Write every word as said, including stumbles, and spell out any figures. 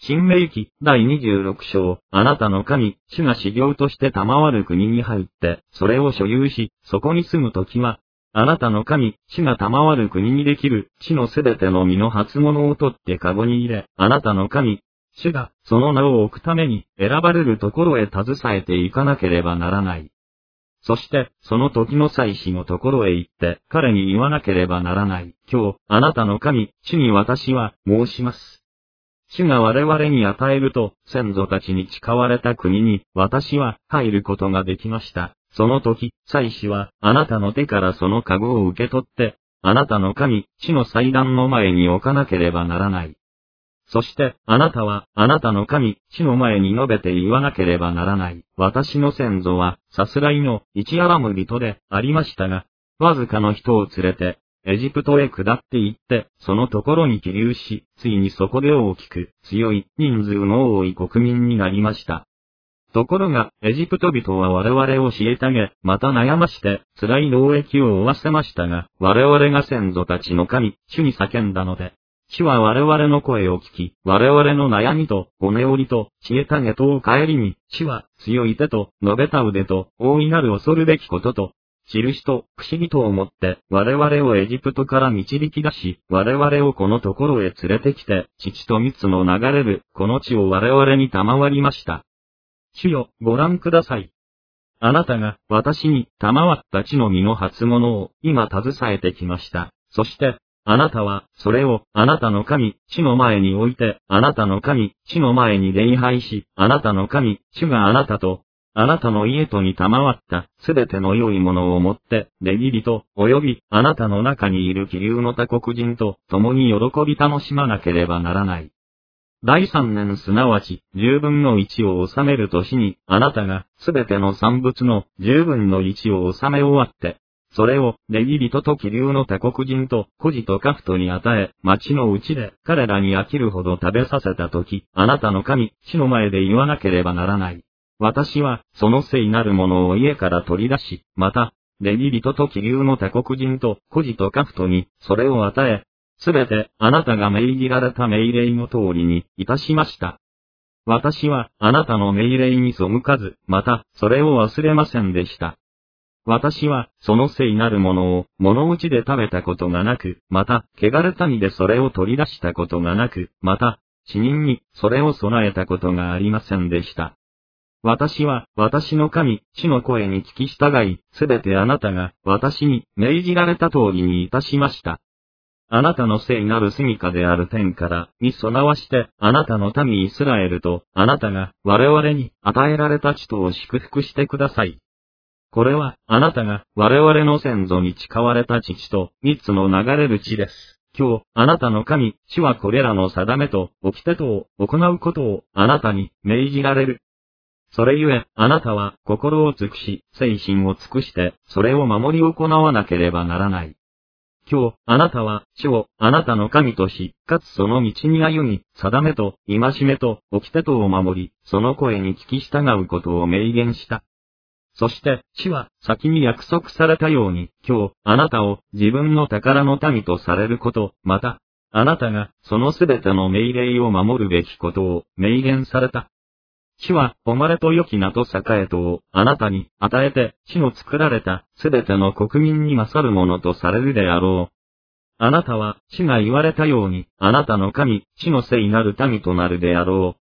新明記だいにじゅうろく章、あなたの神、主が修行として賜る国に入って、それを所有し、そこに住むときは、あなたの神、主が賜る国にできる、地のすべての実の初物を取って籠に入れ、あなたの神、主が、その名を置くために、選ばれるところへ携えていかなければならない。そして、その時の祭司のところへ行って、彼に言わなければならない。今日、あなたの神、主に私は、申します。主が我々に与えると、先祖たちに誓われた国に、私は、入ることができました。その時、祭司は、あなたの手からその籠を受け取って、あなたの神、主の祭壇の前に置かなければならない。そして、あなたは、あなたの神、主の前に述べて言わなければならない。私の先祖は、さすらいの、一アラム人で、ありましたが、わずかの人を連れて、エジプトへ下って行って、そのところに起立し、ついにそこで大きく、強い、人数の多い国民になりました。ところが、エジプト人は我々を虐げ、また悩まして、辛い労役を負わせましたが、我々が先祖たちの神、主に叫んだので、主は我々の声を聞き、我々の悩みと、骨折りと、虐げとを顧み、主は、強い手と、述べた腕と、大いなる恐るべきことと、印と、不思議と思って、我々をエジプトから導き出し、我々をこのところへ連れてきて、乳と蜜の流れる、この地を我々に賜りました。主よ、ご覧ください。あなたが、私に、賜った地の実の初物を、今携えてきました。そして、あなたは、それを、あなたの神、主の前に置いて、あなたの神、主の前に礼拝し、あなたの神、主があなたと、あなたの家とに賜った、すべての良いものをもって、レビ人、及び、あなたの中にいる気流の他国人と、共に喜び楽しまなければならない。第三年すなわち、十分の一を収める年に、あなたが、すべての産物の、十分の一を収め終わって、それを、レビ人と気流の他国人と、孤児とカフトに与え、町のうちで、彼らに飽きるほど食べさせたとき、あなたの神、主の前で言わなければならない。私は、その聖なるものを家から取り出し、また、レビ人と気流の他国人と、孤児とカフトに、それを与え、すべて、あなたが命じられた命令の通りに、いたしました。私は、あなたの命令に背かず、また、それを忘れませんでした。私は、その聖なるものを、物打ちで食べたことがなく、また、汚れた身でそれを取り出したことがなく、また、死人に、それを備えたことがありませんでした。私は、私の神、主の声に聞き従い、すべてあなたが、私に、命じられた通りにいたしました。あなたの聖なる住処である天から、に備わして、あなたの民イスラエルと、あなたが、我々に、与えられた地とを祝福してください。これは、あなたが、我々の先祖に誓われた地と、蜜の流れる地です。今日、あなたの神、主はこれらの定めと、掟とを、行うことを、あなたに、命じられる。それゆえ、あなたは、心を尽くし、精神を尽くして、それを守り行わなければならない。今日、あなたは、主を、あなたの神とし、かつその道に歩み、定めと、戒めと、掟とを守り、その声に聞き従うことを明言した。そして、主は、先に約束されたように、今日、あなたを、自分の宝の民とされること、また、あなたが、そのすべての命令を守るべきことを、明言された。主は、誉れと良き名と栄えとを、あなたに、与えて、主の作られた、すべての国民に勝るものとされるであろう。あなたは、主が言われたように、あなたの神、主の聖なる民となるであろう。